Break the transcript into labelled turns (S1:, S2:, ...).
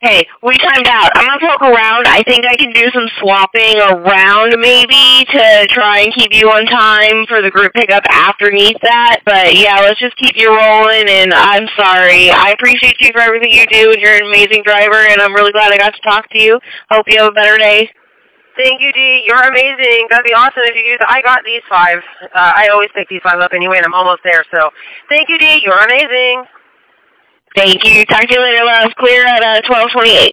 S1: Hey, we timed out. I'm gonna poke around. I think I can do some swapping around maybe to try and keep you on time for the group pickup afterneath that. But yeah, let's just keep you rolling, and I'm sorry. I appreciate you for everything you do, and you're an amazing driver, and I'm really glad I got to talk to you. Hope you have a better day.
S2: Thank you, Dee. You're amazing. That'd be awesome if you use it. I got these 5. I always pick these 5 up anyway, and I'm almost there. So thank you, Dee. You're amazing.
S1: Thank you. Talk to you later. Let us clear at 12:28.